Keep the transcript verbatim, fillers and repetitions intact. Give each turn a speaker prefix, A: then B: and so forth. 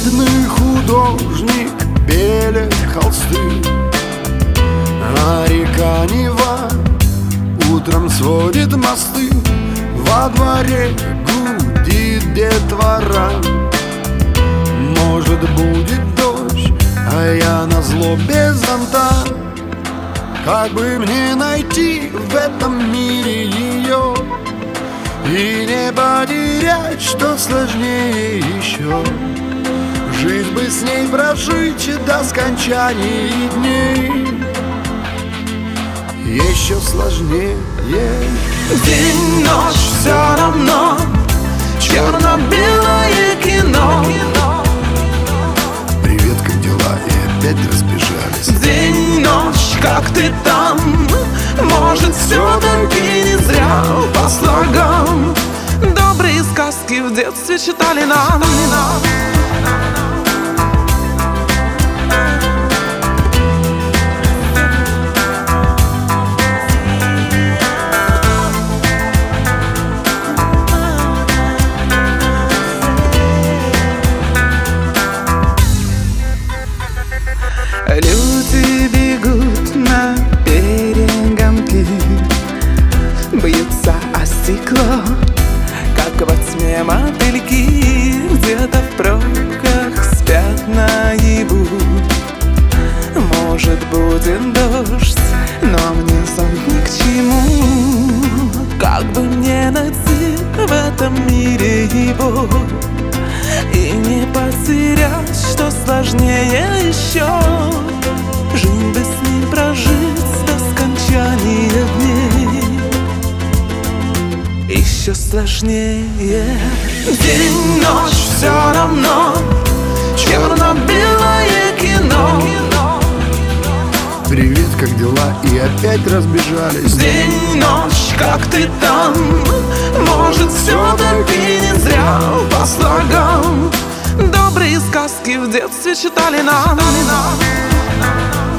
A: Видный художник белит холсты, а река Нева утром сводит мосты. Во дворе гудит детвора. Может, будет дождь, а я назло без зонта. Как бы мне найти в этом мире ее и не потерять, что сложнее еще? Жизнь бы с ней прожить до скончания дней еще сложнее.
B: День, ночь, все равно черно-белое кино.
A: Привет, как дела? И опять разбежались.
B: День, ночь, как ты там? Может, все-таки не зря по слогам добрые сказки в детстве читали нам. Люди бегут на перегонки, бьются о стекло, как во тьме мотыльки. Где-то в пробках спят наяву. Может, будет дождь, но мне зонт ни к чему. Как бы мне найти в этом мире его и не потерять, что сложнее еще? Жизнь бы с ним прожить до скончания дней еще сложнее. День, ночь, все равно черно-белое кино.
A: Привет, как дела? И опять разбежались.
B: День, ночь, как ты там? Может, все-таки не зря по слогам добрые сказки в детстве читали нам.